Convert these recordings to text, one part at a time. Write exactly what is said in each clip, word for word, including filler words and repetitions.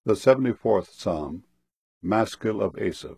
The seventy-fourth Psalm, Maskil of Asaph.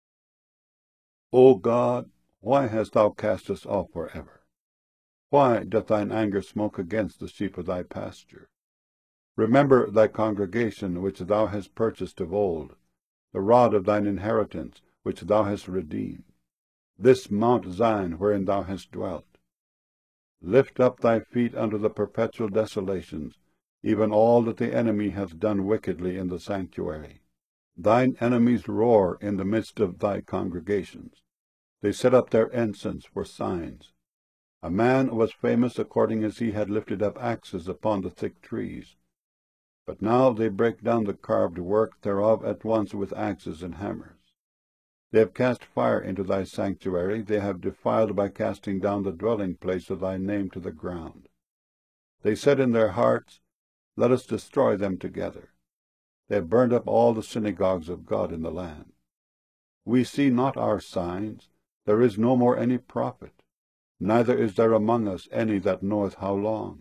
O God, why hast thou cast us off for ever? Why doth thine anger smoke against the sheep of thy pasture? Remember thy congregation which thou hast purchased of old, the rod of thine inheritance which thou hast redeemed, this Mount Zion wherein thou hast dwelt. Lift up thy feet unto the perpetual desolations, even all that the enemy hath done wickedly in the sanctuary. Thine enemies roar in the midst of thy congregations. They set up their ensigns for signs. A man was famous according as he had lifted up axes upon the thick trees. But now they break down the carved work thereof at once with axes and hammers. They have cast fire into thy sanctuary, they have defiled by casting down the dwelling place of thy name to the ground. They said in their hearts, Let us destroy them together. They have burned up all the synagogues of God in the land. We see not our signs, there is no more any prophet, neither is there among us any that knoweth how long.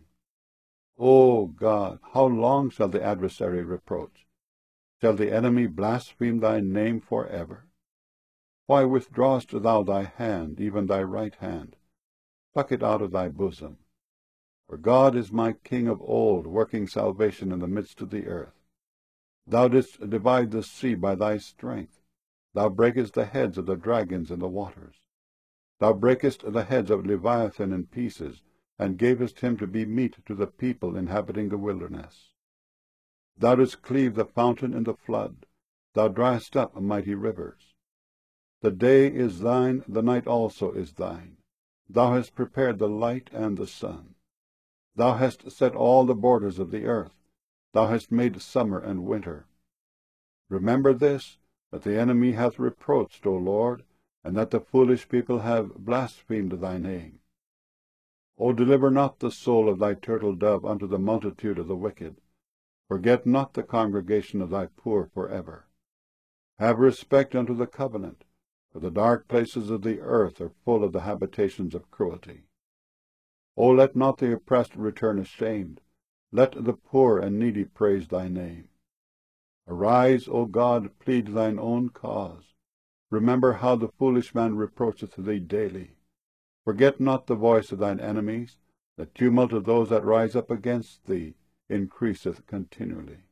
O God, how long shall the adversary reproach? Shall the enemy blaspheme thy name for ever? Why withdrawest thou thy hand, even thy right hand? Pluck it out of thy bosom. For God is my King of old, working salvation in the midst of the earth. Thou didst divide the sea by thy strength. Thou breakest the heads of the dragons in the waters. Thou breakest the heads of Leviathan in pieces, and gavest him to be meat to the people inhabiting the wilderness. Thou didst cleave the fountain in the flood. Thou driest up mighty rivers. The day is thine, the night also is thine. Thou hast prepared the light and the sun. Thou hast set all the borders of the earth. Thou hast made summer and winter. Remember this, that the enemy hath reproached, O Lord, and that the foolish people have blasphemed thy name. O deliver not the soul of thy turtle dove unto the multitude of the wicked. Forget not the congregation of thy poor for ever. Have respect unto the covenant, for the dark places of the earth are full of the habitations of cruelty. O let not the oppressed return ashamed. Let the poor and needy praise thy name. Arise, O God, plead thine own cause. Remember how the foolish man reproacheth thee daily. Forget not the voice of thine enemies. The tumult of those that rise up against thee increaseth continually.